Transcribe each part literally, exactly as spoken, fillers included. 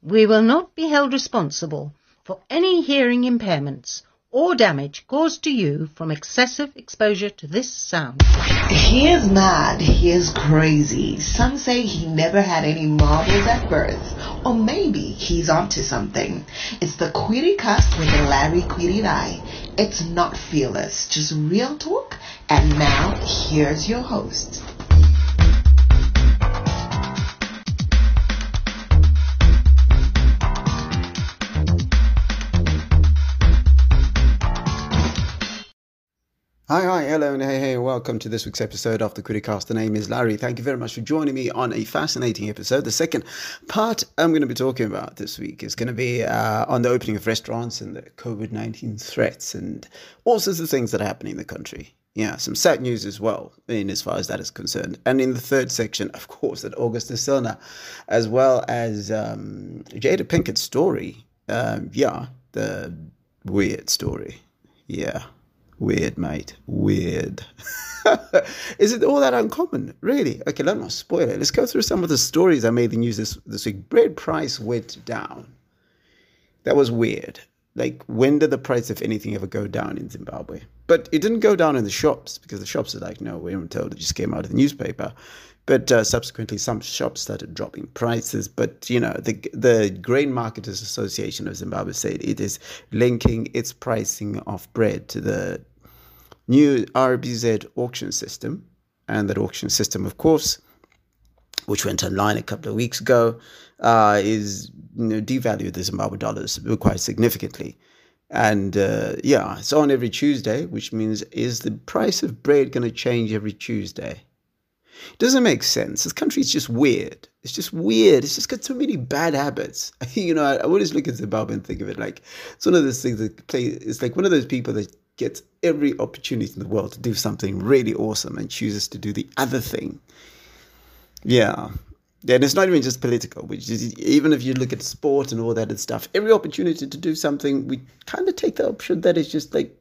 We will not be held responsible for any hearing impairments or damage caused to you from excessive exposure to this sound. He is mad. He is crazy. Some say he never had any marbles at birth. Or maybe he's onto something. It's the Query Cast with the Larry Query Eye. It's not fearless, just real talk. And now, here's your host. Hi, hi, hello, and hey, hey, welcome to this week's episode of the Criticast. The name is Larry. Thank you very much for joining me on a fascinating episode. The second part I'm going to be talking about this week is going to be uh, on the opening of restaurants and the covid nineteen threats and all sorts of things that are happening in the country. Yeah, some sad news as well, in as far as that is concerned. And in the third section, of course, that August Silna, as well as um, Jada Pinkett's story. Um, yeah, the weird story. Yeah. Weird, mate. Weird. Is it all that uncommon? Really? Okay, let's not spoil it. Let's go through some of the stories I made the news this, this week. Bread price went down. That was weird. Like, when did the price of anything ever go down in Zimbabwe? But it didn't go down in the shops, because the shops are like, no, we weren't told. It just came out of the newspaper. But uh, subsequently, some shops started dropping prices. But, you know, the the Grain Marketers Association of Zimbabwe said it is linking its pricing of bread to the new R B Z auction system. And that auction system, of course, which went online a couple of weeks ago, uh, is, you know, devalued the Zimbabwe dollars quite significantly. And, uh, yeah, it's on every Tuesday, which means is the price of bread going to change every Tuesday? It doesn't make sense. This country is just weird. It's just weird. It's just got so many bad habits. You know, I, I always look at Zimbabwe and think of it like it's one of those things that play. It's like one of those people that gets every opportunity in the world to do something really awesome and chooses to do the other thing. Yeah. Yeah, and it's not even just political, which is, even if you look at sport and all that and stuff, every opportunity to do something, we kind of take the option that is just like,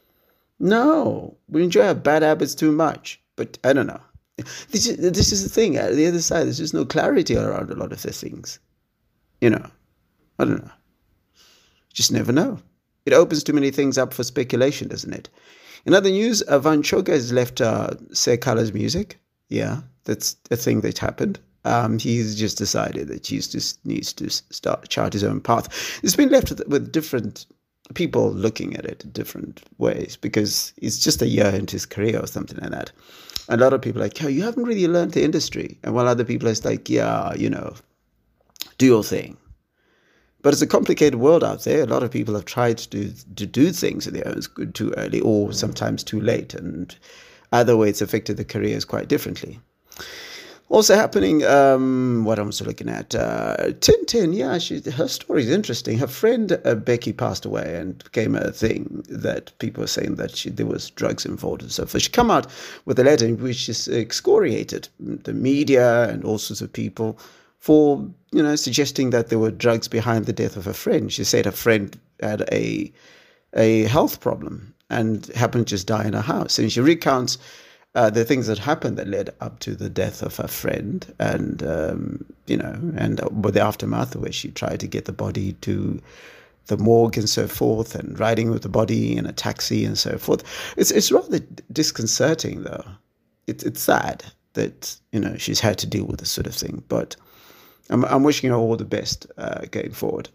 no, we enjoy our bad habits too much. But I don't know. This is, this is the thing. At the other side, there's just no clarity around a lot of these things. You know, I don't know. Just never know. It opens too many things up for speculation, doesn't it? In other news, uh, Van Choga has left uh, Sekala's music. Yeah, that's a thing that happened. Um, he's just decided that he just needs to start chart his own path. It's been left with, with different people looking at it in different ways because it's just a year into his career or something like that. A lot of people are like, oh, you haven't really learned the industry. And while other people are like, yeah, you know, do your thing. But it's a complicated world out there. A lot of people have tried to do, to do things in their own good too early or sometimes too late. And either way, it's affected the careers quite differently. Also happening, um, what I'm also looking at, uh, Tintin, yeah, she, her story is interesting. Her friend uh, Becky passed away and became a thing that people were saying that she, there was drugs involved and so forth. She came out with a letter in which she excoriated the media and all sorts of people for, you know, suggesting that there were drugs behind the death of her friend. She said her friend had a a health problem and happened to just die in her house. And she recounts Uh, the things that happened that led up to the death of her friend and, um, you know, and uh, with the aftermath where she tried to get the body to the morgue and so forth and riding with the body in a taxi and so forth. It's it's rather disconcerting, though. It, it's sad that, you know, she's had to deal with this sort of thing. But I'm, I'm wishing her all the best uh, going forward.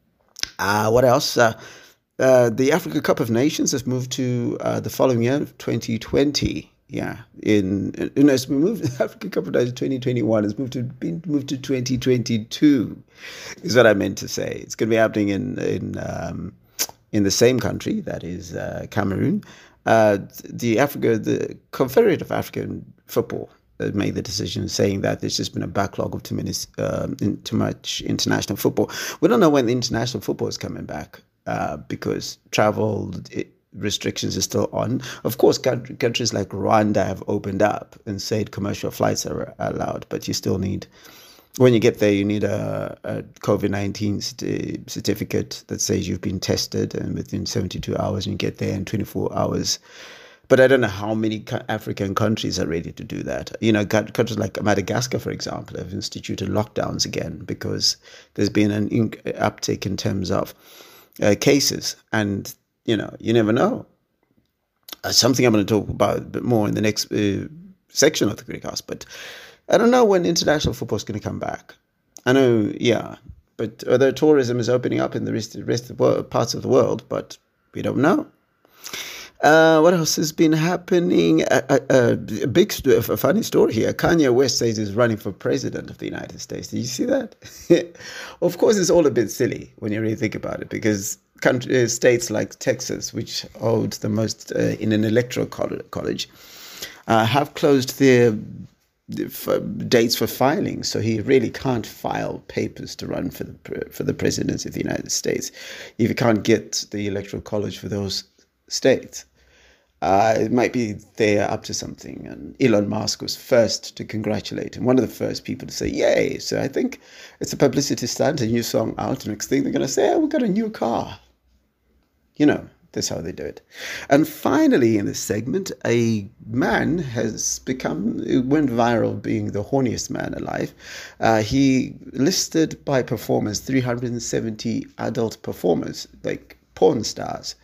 Uh, what else? Uh, uh, the Africa Cup of Nations has moved to uh, the following year, twenty twenty. Yeah, in you know, it's been moved. Africa Cup of Nations twenty twenty-one has moved to been moved to twenty twenty-two. Is what I meant to say. It's going to be happening in in um, in the same country, that is uh, Cameroon. Uh, the Africa, the Confederate of African Football, uh, made the decision saying that there's just been a backlog of too many, um, in, too much international football. We don't know when the international football is coming back uh, because travel. It, restrictions are still on. Of course, countries like Rwanda have opened up and said commercial flights are allowed, but you still need, when you get there, you need a, a covid nineteen certificate that says you've been tested, and within seventy-two hours you get there, and twenty-four hours But I don't know how many African countries are ready to do that. You know, countries like Madagascar, for example, have instituted lockdowns again because there's been an uptick in terms of uh, cases. And, you know, you never know. Uh, something I'm going to talk about a bit more in the next uh, section of the Criticast. But I don't know when international football is going to come back. I know, yeah, but although tourism is opening up in the rest, rest of the world, parts of the world, but we don't know. Uh, what else has been happening? A, a, a big, a funny story here. Kanye West says he's running for president of the United States. Did you see that? Of course, it's all a bit silly when you really think about it, because country, uh, states like Texas, which holds the most uh, in an electoral college, uh, have closed their for dates for filing, so he really can't file papers to run for the for the presidency of the United States if he can't get the electoral college for those states. Uh, it might be they're up to something. And Elon Musk was first to congratulate him, one of the first people to say, yay. So I think it's a publicity stunt, a new song out. Next thing they're going to say, oh, we got a new car. You know, that's how they do it. And finally, in this segment, a man has become, it went viral being the horniest man alive. Uh, he listed by performers three hundred seventy adult performers, like porn stars.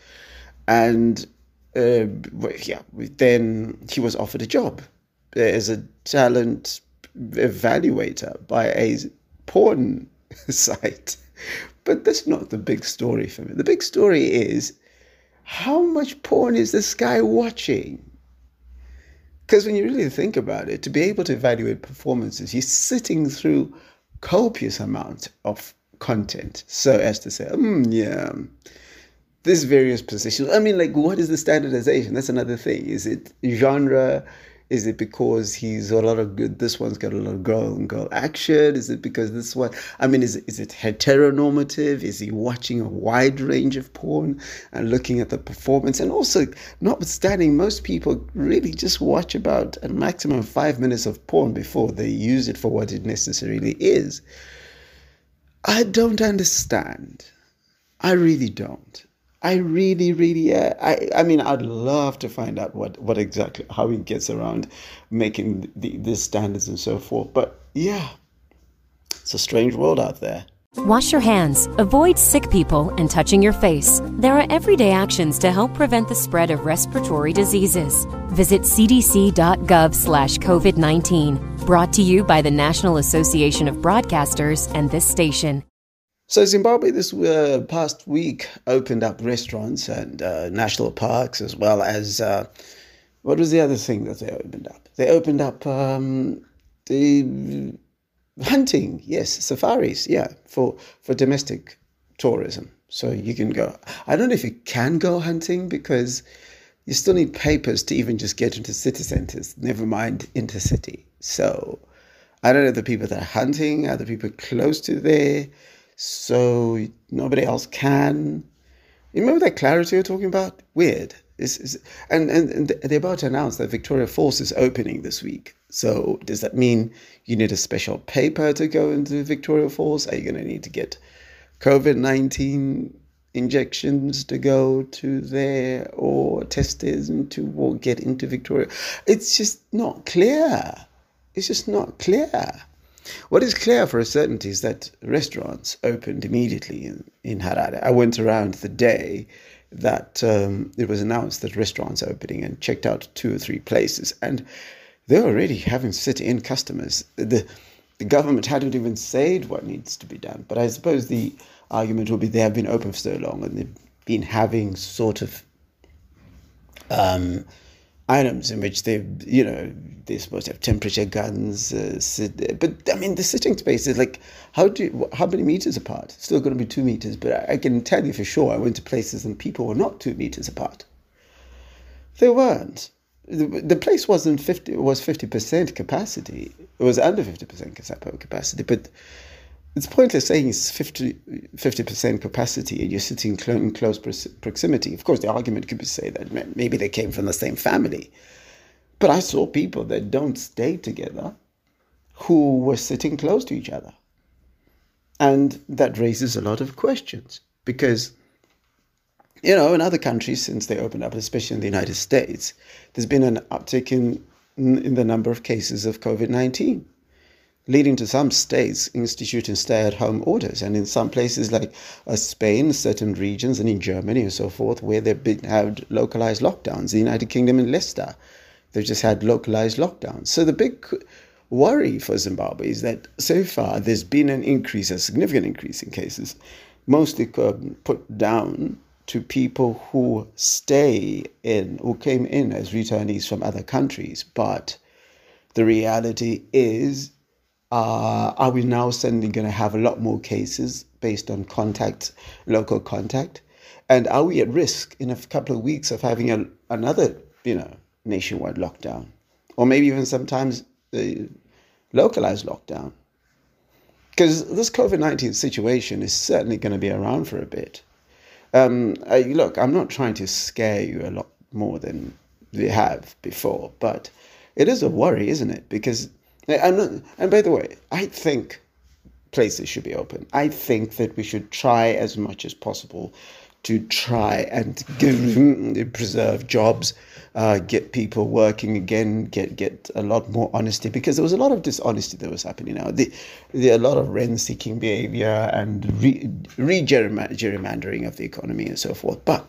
And uh, yeah, then he was offered a job as a talent evaluator by a porn site. But that's not the big story for me. The big story is, how much porn is this guy watching? Because when you really think about it, to be able to evaluate performances, he's sitting through copious amount of content, so as to say, mm, yeah, there's various positions. I mean, like, what is the standardization? That's another thing. Is it genre? Is it because he's a lot of good, this one's got a lot of girl and girl action? Is it because this one, I mean, is, is it heteronormative? Is he watching a wide range of porn and looking at the performance? And also, notwithstanding, most people really just watch about a maximum five minutes of porn before they use it for what it necessarily is. I don't understand. I really don't. I really, really, uh, I, I mean, I'd love to find out what, what exactly, how he gets around making the, the standards and so forth. But yeah, it's a strange world out there. Wash your hands, avoid sick people, and touching your face. There are everyday actions to help prevent the spread of respiratory diseases. Visit cdc.gov slash COVID 19. Brought to you by the National Association of Broadcasters and this station. So Zimbabwe this uh, past week opened up restaurants and uh, national parks, as well as, uh, what was the other thing that they opened up? They opened up um, the hunting, yes, safaris, yeah, for, for domestic tourism. So you can go. I don't know if you can go hunting because you still need papers to even just get into city centres, never mind intercity. So I don't know if the people that are hunting are the people close to there, so nobody else can. You remember that clarity you're talking about? Weird. It's, it's, and, and, and they're about to announce that Victoria Falls is opening this week. So does that mean you need a special paper to go into Victoria Falls? Are you going to need to get COVID nineteen injections to go to there, or testers and to or get into Victoria? It's just not clear. It's just not clear. What is clear for a certainty is that restaurants opened immediately in, in Harare. I went around the day that um, it was announced that restaurants are opening and checked out two or three places. And they're already having sit-in customers. The, the government hadn't even said what needs to be done. But I suppose the argument will be they have been open for so long and they've been having sort of um, items in which they, you know, they're supposed to have temperature guns. Uh, sit, but I mean, the sitting space is like, how do how many meters apart? Still going to be two meters. But I, I can tell you for sure, I went to places and people were not two meters apart. They weren't. The, the place wasn't fifty. It was fifty percent capacity. It was under fifty percent capacity. But it's pointless saying it's fifty percent capacity and you're sitting in close proximity. Of course, the argument could be say that maybe they came from the same family. But I saw people that don't stay together who were sitting close to each other. And that raises a lot of questions because you know, in other countries, since they opened up, especially in the United States, there's been an uptick in, in the number of cases of COVID nineteen, leading to some states instituting stay-at-home orders. And in some places like uh, Spain, certain regions, and in Germany and so forth, where they've been, had localized lockdowns. The United Kingdom and Leicester, they've just had localized lockdowns. So the big worry for Zimbabwe is that so far there's been an increase, a significant increase in cases, mostly put down to people who stay in, who came in as returnees from other countries. But the reality is, uh, are we now suddenly going to have a lot more cases based on contact, local contact? And are we at risk in a couple of weeks of having a, another, you know, nationwide lockdown? Or maybe even sometimes the localized lockdown? Because this COVID nineteen situation is certainly going to be around for a bit. Um, I, look, I'm not trying to scare you a lot more than we have before, but it is a worry, isn't it? Because, I'm not, and by the way, I think places should be open. I think that we should try as much as possible to try and give, preserve jobs, uh, get people working again, get get a lot more honesty, because there was a lot of dishonesty that was happening now. The, the a lot of rent-seeking behavior and re, re-gerrymandering of the economy and so forth. But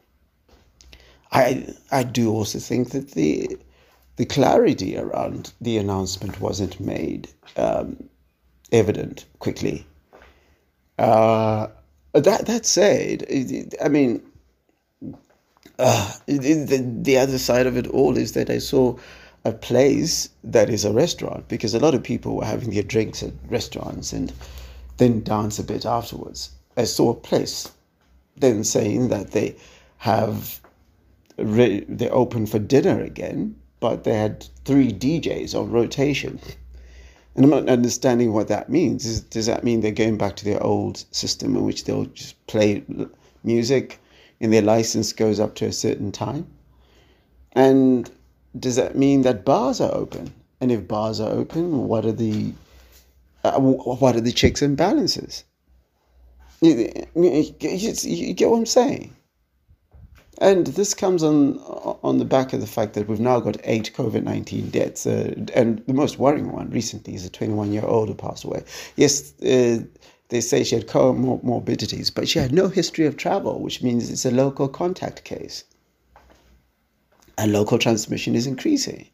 I I do also think that the the clarity around the announcement wasn't made um, evident quickly. Uh, That that said, I mean, uh, the, the other side of it all is that I saw a place that is a restaurant, because a lot of people were having their drinks at restaurants and then dance a bit afterwards. I saw a place then saying that they have re- they're open for dinner again, but they had three D Js on rotation. And I'm not understanding what that means. Is, does that mean they're going back to their old system in which they'll just play music and their license goes up to a certain time? And does that mean that bars are open? And if bars are open, what are the uh, what are the checks and balances? You, you, you get what I'm saying? And this comes on on the back of the fact that we've now got eight COVID nineteen deaths. Uh, and the most worrying one recently is a twenty-one-year-old who passed away. Yes, uh, they say she had comorbidities, but she had no history of travel, which means it's a local contact case. And local transmission is increasing.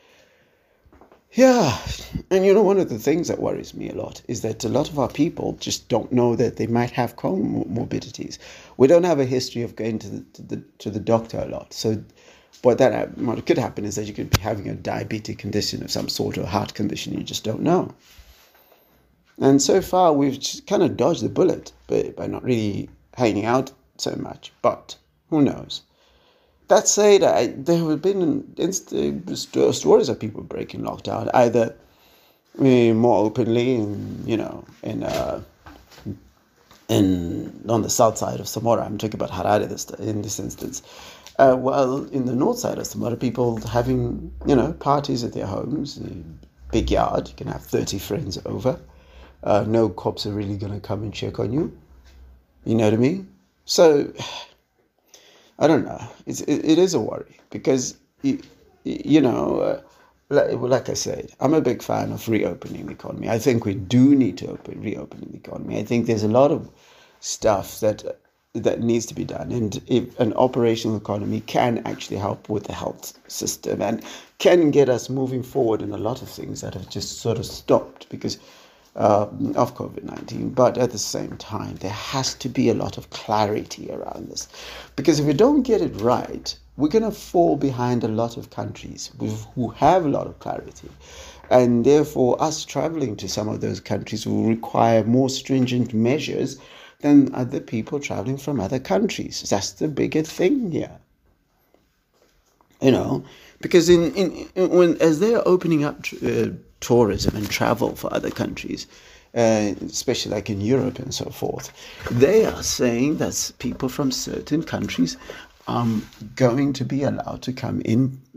Yeah, and you know, one of the things that worries me a lot is that a lot of our people just don't know that they might have comorbidities. We don't have a history of going to the to the, to the doctor a lot. So what that what could happen is that you could be having a diabetic condition of some sort or heart condition you just don't know. And so far we've just kind of dodged the bullet by, by not really hanging out so much. But who knows? That said, I, there have been inst- stories of people breaking lockdown, either uh, more openly, in, you know, in uh, in on the south side of Samora. I'm talking about Harare this, in this instance. Uh, while in the north side of Samora, people having, you know, parties at their homes, big yard, you can have thirty friends over. Uh, no cops are really going to come and check on you. You know what I mean? So I don't know. It's, it, it is a worry because, you, you know, uh, like, like I said, I'm a big fan of reopening the economy. I think we do need to open, reopen the economy. I think there's a lot of stuff that that needs to be done. And if an operational economy can actually help with the health system and can get us moving forward in a lot of things that have just sort of stopped because Uh, of COVID nineteen, but at the same time, there has to be a lot of clarity around this. Because if we don't get it right, we're going to fall behind a lot of countries who have a lot of clarity. And therefore, us traveling to some of those countries will require more stringent measures than other people traveling from other countries. That's the bigger thing here. You know, because in, in, in when as they're opening up uh, tourism and travel for other countries, uh, especially like in Europe and so forth, they are saying that people from certain countries are going to be allowed to come in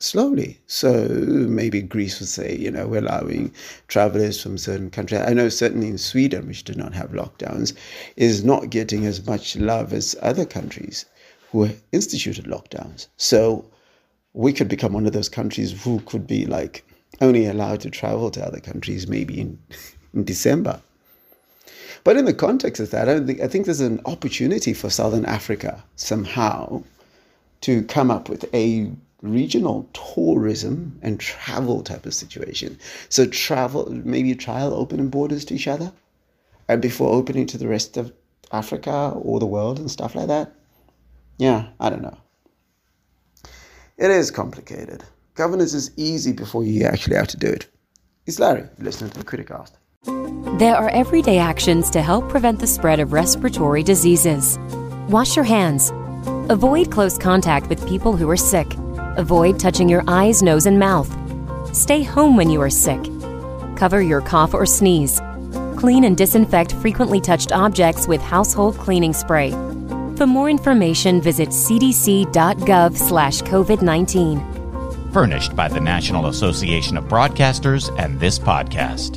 slowly. So maybe Greece would say, you know, we're allowing travelers from certain countries. I know certainly in Sweden, which did not have lockdowns, is not getting as much love as other countries who instituted lockdowns. So we could become one of those countries who could be like only allowed to travel to other countries maybe in, in December. But in the context of that, I, don't think, I think there's an opportunity for Southern Africa somehow to come up with a regional tourism and travel type of situation. So travel, maybe trial opening borders to each other and before opening to the rest of Africa or the world and stuff like that. Yeah, I don't know. It is complicated. Governance is easy before you actually have to do it. It's Larry, listening to the Criticast. There are everyday actions to help prevent the spread of respiratory diseases. Wash your hands. Avoid close contact with people who are sick. Avoid touching your eyes, nose, and mouth. Stay home when you are sick. Cover your cough or sneeze. Clean and disinfect frequently touched objects with household cleaning spray. For more information, visit cdc.gov slash COVID-19. Furnished by the National Association of Broadcasters and this podcast.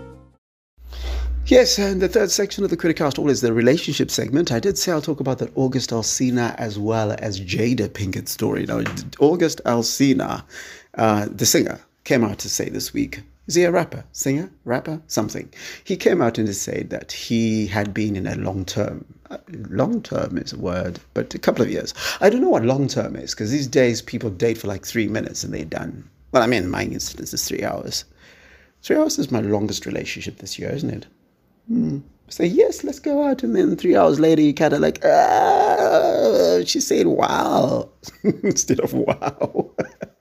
Yes, and the third section of the Criticast All is the relationship segment. I did say I'll talk about that August Alsina as well as Jada Pinkett story. Now, August Alsina, uh, the singer, came out to say this week, is he a rapper, singer, rapper, something? He came out and to say that he had been in a long-term, uh, long-term is a word, but a couple of years. I don't know what long-term is, because these days people date for like three minutes and they're done. Well, I mean, in my instance, it's three hours. Three hours is my longest relationship this year, isn't it? Hmm. Say, yes, let's go out. And then three hours later, you kind of like, ah, she said, wow, instead of wow.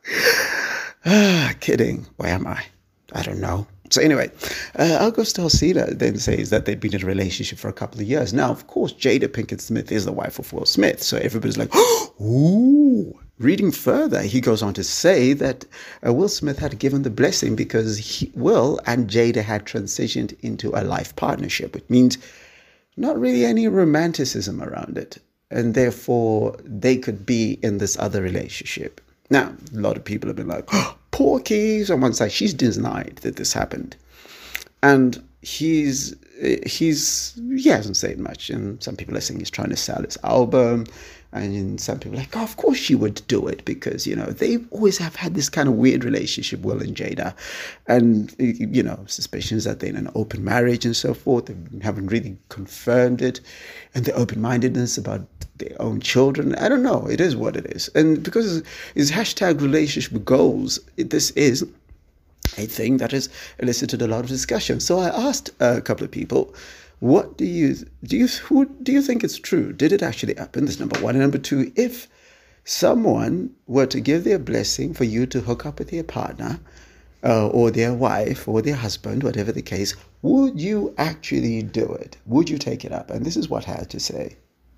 ah, kidding. Where am I? I don't know. So anyway, uh, August Alsina then says that they've been in a relationship for a couple of years. Now, of course, Jada Pinkett Smith is the wife of Will Smith. So everybody's like, ooh. Reading further, he goes on to say that uh, Will Smith had given the blessing because he, Will and Jada had transitioned into a life partnership, which means not really any romanticism around it. And therefore, they could be in this other relationship. Now, a lot of people have been like, oh, Porky's on one side. She's denied that this happened. And he's, he's, he hasn't said much. And some people are saying he's trying to sell his album. And some people are like, oh, of course she would do it because, you know, they always have had this kind of weird relationship, Will and Jada. And, you know, suspicions that they're in an open marriage and so forth. They haven't really confirmed it. And the open-mindedness about their own children. I don't know. It is what it is. And because it's hashtag relationship goals, it, this is a thing that has elicited a lot of discussion. So I asked a couple of people, what do you, do you, who, do you think it's true? Did it actually happen? That's number one. And number two, if someone were to give their blessing for you to hook up with their partner uh, or their wife or their husband, whatever the case, would you actually do it? Would you take it up? And this is what I had to say.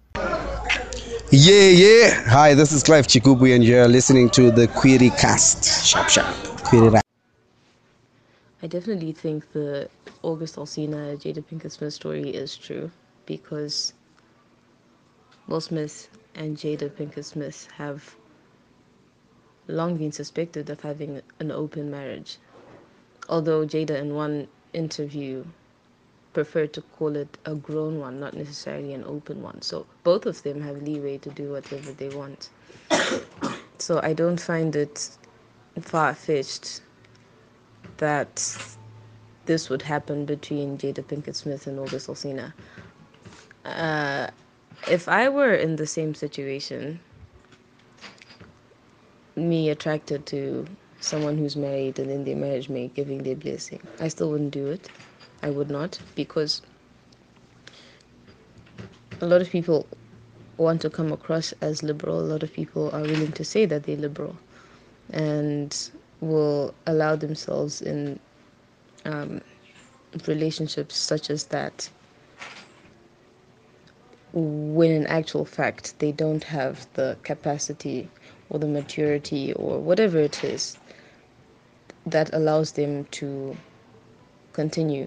Yeah, yeah. Hi, this is Clive Chikubu and you're listening to the Criticast. Sharp, sharp. Criticast. I definitely think the August Alsina Jada Pinkett Smith story is true because Will Smith and Jada Pinkett Smith have long been suspected of having an open marriage. Although Jada in one interview preferred to call it a grown one, not necessarily an open one. So both of them have leeway to do whatever they want. So I don't find it far-fetched that this would happen between Jada Pinkett Smith and August Alsina. Uh, if I were in the same situation, me attracted to someone who's married and then their marriage mate giving their blessing, I still wouldn't do it. I would not, because a lot of people want to come across as liberal. A lot of people are willing to say that they're liberal and will allow themselves in um, relationships such as that when in actual fact they don't have the capacity or the maturity or whatever it is that allows them to continue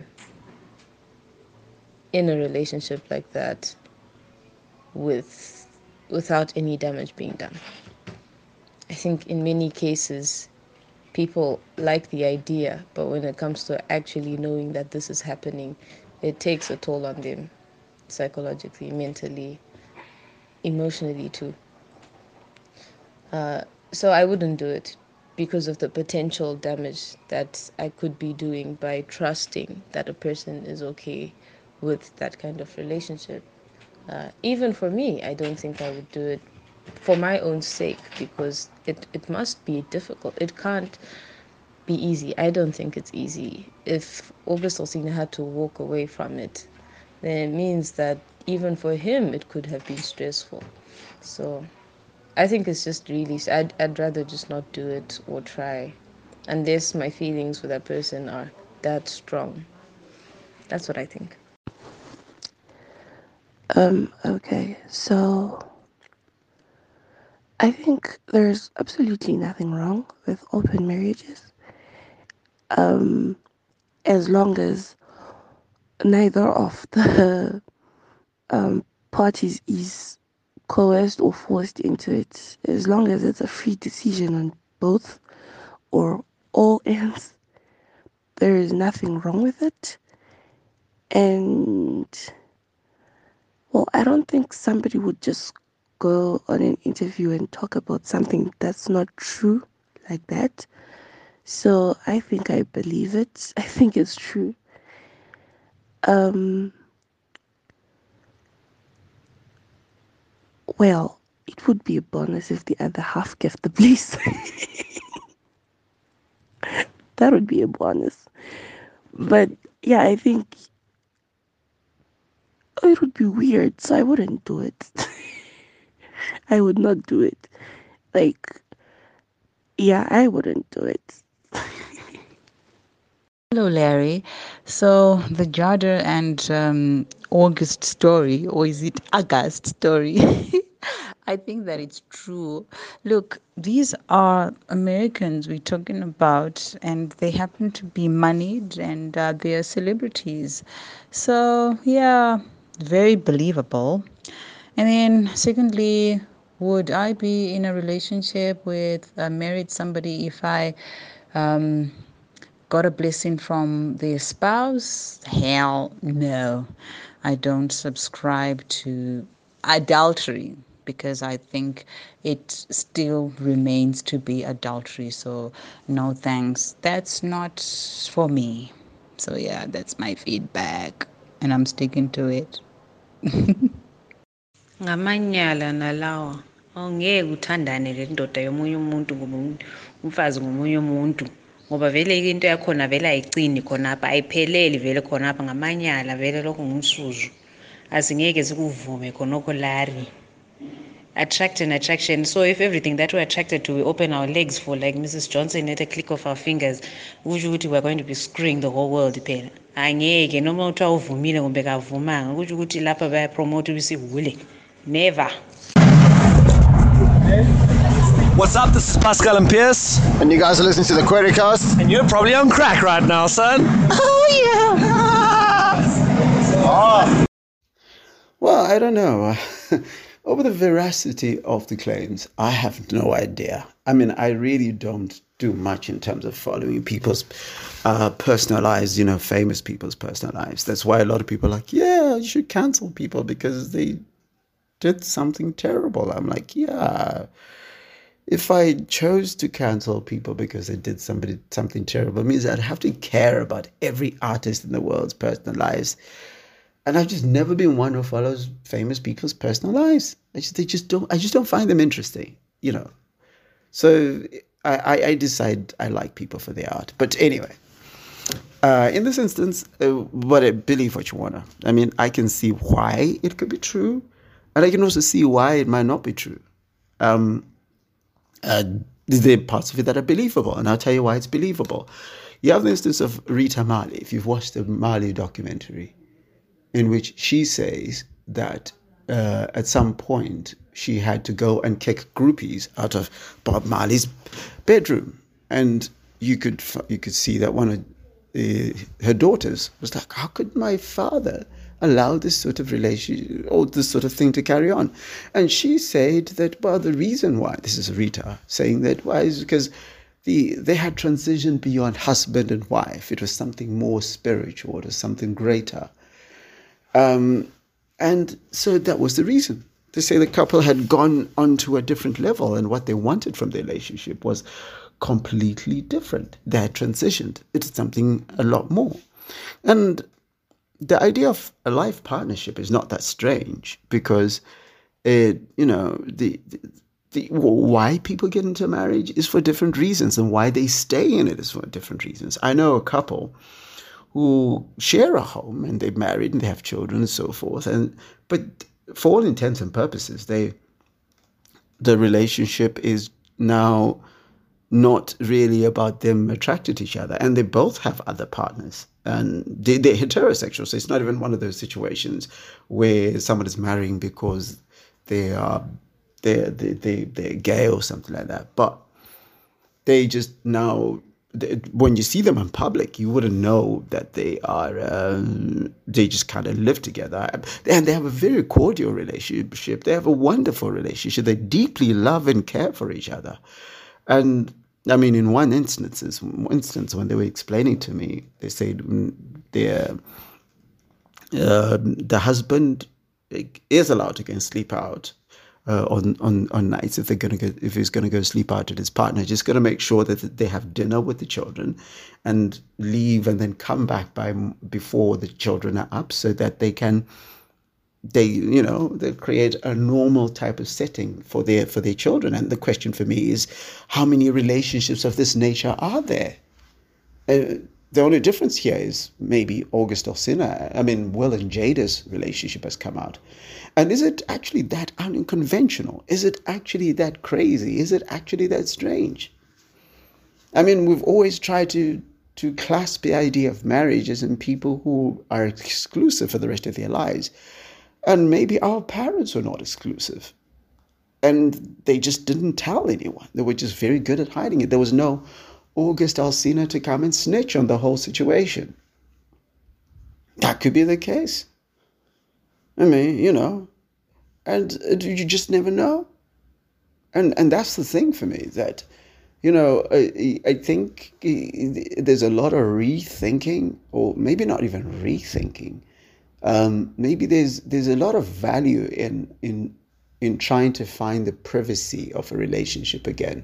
in a relationship like that with without any damage being done. I think in many cases, people like the idea, but when it comes to actually knowing that this is happening, it takes a toll on them, psychologically, mentally, emotionally too. Uh, so I wouldn't do it because of the potential damage that I could be doing by trusting that a person is okay with that kind of relationship. Uh, even for me, I don't think I would do it for my own sake, because it, it must be difficult. It can't be easy. I don't think it's easy. If August Alsina had to walk away from it, then it means that even for him it could have been stressful. So I think it's just really, I'd, I'd rather just not do it or try, unless my feelings for that person are that strong. That's what I think. Um, okay, so I think there's absolutely nothing wrong with open marriages. Um, as long as neither of the um, parties is coerced or forced into it, as long as it's a free decision on both or all ends, there is nothing wrong with it. And well, I don't think somebody would just go on an interview and talk about something that's not true like that. So I think I believe it. I think it's true. Um, well, it would be a bonus if the other half gave the bliss. That would be a bonus. But yeah, I think oh, it would be weird, so I wouldn't do it. I would not do it. Like, yeah, I wouldn't do it. Hello, Larry. So the Jada and um, August story, or is it August story? I think that it's true. Look, these are Americans we're talking about, and they happen to be moneyed, and uh, they are celebrities. So, yeah, very believable. And then, secondly, would I be in a relationship with uh, married somebody if I um, got a blessing from their spouse? Hell no. I don't subscribe to adultery because I think it still remains to be adultery. So no thanks. That's not for me. So yeah, that's my feedback and I'm sticking to it. Ngamanyala nalawa awungeke uthandane le ndoda yomunye umuntu ngoba umfazi ngomunye umuntu ngoba vele into yakhona vele ayicini khona apha ayipheleli vele khona apha ngamanyala vele lokho ngumsuzu asingeke sikuvume khonokho Larry. Attract and attraction. So if everything that we're attracted to, we open our legs for, like Missus Johnson, at a click of our fingers, kusho ukuthi we're going to be screwing the whole world phela. Angeke noma uthiwa uvumile kumbe kavumanga kusho ukuthi lapha bayapromote ubisihule. Never. What's up? This is Pascal and Pierce. And you guys are listening to the QueryCast. And you're probably on crack right now, son. Oh, yeah. Oh. Well, I don't know. Over the veracity of the claims, I have no idea. I mean, I really don't do much in terms of following people's uh, personal lives, you know, famous people's personal lives. That's why a lot of people are like, yeah, you should cancel people because they did something terrible. I'm like, yeah, if I chose to cancel people because they did somebody something terrible, it means I'd have to care about every artist in the world's personal lives. And I've just never been one who follows famous people's personal lives. I just, they just don't. I just don't find them interesting, you know. So I, I, I decide I like people for their art. But anyway, uh, in this instance, uh, what I believe what you wanna. I mean, I can see why it could be true, and I can also see why it might not be true. Um, uh, there are parts of it that are believable, and I'll tell you why it's believable. You have the instance of Rita Marley. If you've watched the Marley documentary, in which she says that uh, at some point she had to go and kick groupies out of Bob Marley's bedroom, and you could you could see that one of uh, her daughters was like, "How could my father allow this sort of relation or this sort of thing to carry on? And she said that, well, the reason why, this is Rita saying that, why is because the they had transitioned beyond husband and wife. It was something more spiritual, it was something greater. Um, and so that was the reason. They say the couple had gone on to a different level, and what they wanted from the relationship was completely different. They had transitioned. It's something a lot more. And the idea of a life partnership is not that strange, because it, you know, the, the, the why people get into marriage is for different reasons, and why they stay in it is for different reasons. I know a couple who share a home and they're married and they have children and so forth, and but for all intents and purposes, they the relationship is now not really about them attracted to each other, and they both have other partners, and they, they're heterosexual, so it's not even one of those situations where someone is marrying because they are they're, they, they, they're gay or something like that. But they just now, they, when you see them in public, you wouldn't know that they are, um, they just kind of live together. And they have a very cordial relationship. They have a wonderful relationship. They deeply love and care for each other. And I mean, in one instance, instance when they were explaining to me, they said their, uh, the husband is allowed to go and sleep out uh, on, on, on nights if they're going to go, if he's going to go sleep out with his partner. Just going to make sure that they have dinner with the children and leave, and then come back by before the children are up, so that they can, they you know they create a normal type of setting for their for their children. And the question for me is, how many relationships of this nature are there? Uh, the only difference here is maybe August Alsina. I mean, Will and Jada's relationship has come out. And is it actually that unconventional? Is it actually that crazy? Is it actually that strange? I mean, we've always tried to to clasp the idea of marriage as in people who are exclusive for the rest of their lives. And maybe our parents were not exclusive. And they just didn't tell anyone. They were just very good at hiding it. There was no August Alsina to come and snitch on the whole situation. That could be the case. I mean, you know, and you just never know. And and that's the thing for me, that, you know, I, I think there's a lot of rethinking, or maybe not even rethinking. Um, maybe there's there's a lot of value in in in trying to find the privacy of a relationship again.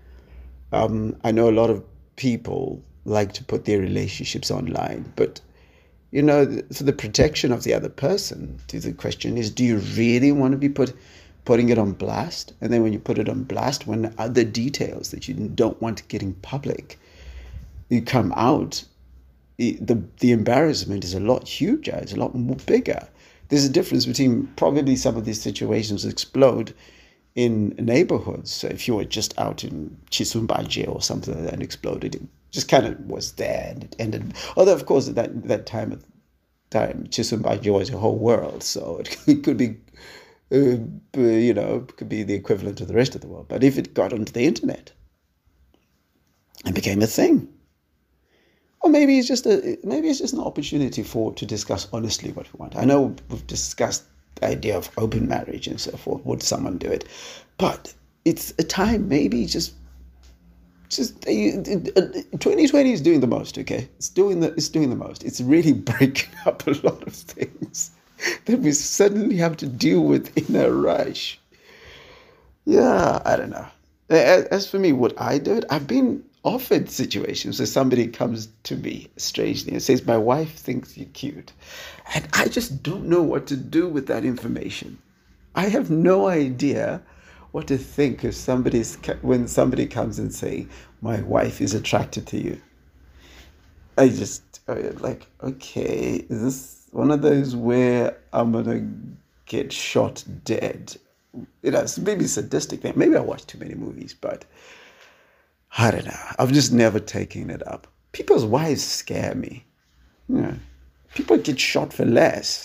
Um, I know a lot of people like to put their relationships online, but, you know, for the protection of the other person, the question is, do you really want to be put putting it on blast? And then when you put it on blast, when other details that you don't want to get in public, you come out, the the embarrassment is a lot huger, it's a lot more bigger. There's a difference between, probably some of these situations explode in neighborhoods. So if you were just out in Chisumbaje or something like that and exploded, it just kind of was there and it ended. Although, of course, at that, that time, time Chisumbaje was a whole world, so it, it could be, uh, you know, it could be the equivalent of the rest of the world. But if it got onto the internet and became a thing, or maybe it's just a maybe it's just an opportunity for to discuss honestly what we want. I know we've discussed the idea of open marriage and so forth. Would someone do it? But it's a time, maybe just just twenty twenty is doing the most. Okay, it's doing the it's doing the most. It's really breaking up a lot of things that we suddenly have to deal with in a rush. Yeah, I don't know. As for me, would I do it? I've been offered situations where somebody comes to me strangely and says, my wife thinks you're cute. And I just don't know what to do with that information. I have no idea what to think if somebody's, when somebody comes and say, my wife is attracted to you. I just, like, okay, is this one of those where I'm going to get shot dead? You know, it's maybe sadistic thing. Maybe I watch too many movies, but I don't know. I've just never taken it up. People's wives scare me. You know, people get shot for less.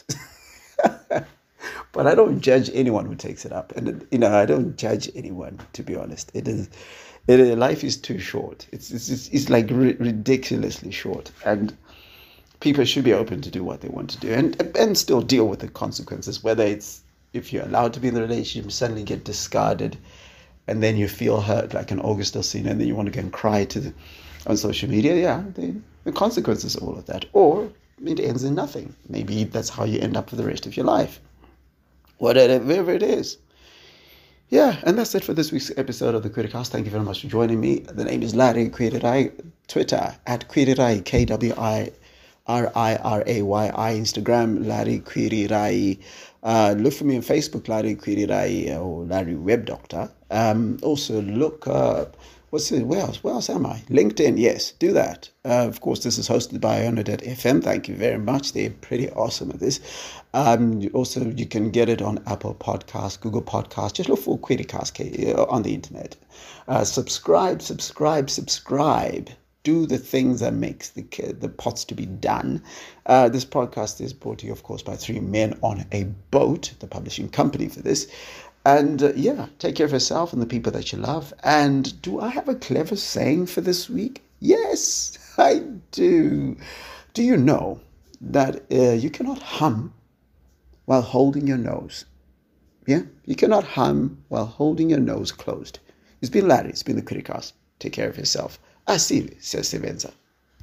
But I don't judge anyone who takes it up. And, you know, I don't judge anyone, to be honest. It is, it, life is too short. It's, it's, it's like r- ridiculously short. And people should be open to do what they want to do and and still deal with the consequences, whether it's if you're allowed to be in the relationship, suddenly get discarded, and then you feel hurt like an August Alsina, and then you want to go and cry to the, on social media. Yeah, the, the consequences of all of that. Or it ends in nothing. Maybe that's how you end up for the rest of your life. Whatever it is. Yeah, and that's it for this week's episode of the Querycast. Thank you very much for joining me. The name is Larry Kwirirai. Twitter, at Kwirirai, K W I R I R A Y I. Instagram, Larry Kwirirai. Uh, look for me on Facebook, Larry Kwirirai, or Larry Web Doctor. Um, also look, uh, what's it, where else, where else am I? LinkedIn, yes, do that. Uh, of course, this is hosted by Iono dot F M. Thank you very much. They're pretty awesome at this. Um, also, you can get it on Apple Podcasts, Google Podcasts. Just look for Querycast on the internet. Uh, subscribe, subscribe, subscribe. Do the things that makes the the pots to be done. Uh, this podcast is brought to you, of course, by Three Men on a Boat, the publishing company for this. And uh, yeah, take care of yourself and the people that you love. And do I have a clever saying for this week? Yes, I do. Do you know that uh, you cannot hum while holding your nose? Yeah, you cannot hum while holding your nose closed. It's been Larry. It's been the Querycast. Take care of yourself. Asili se sevenza.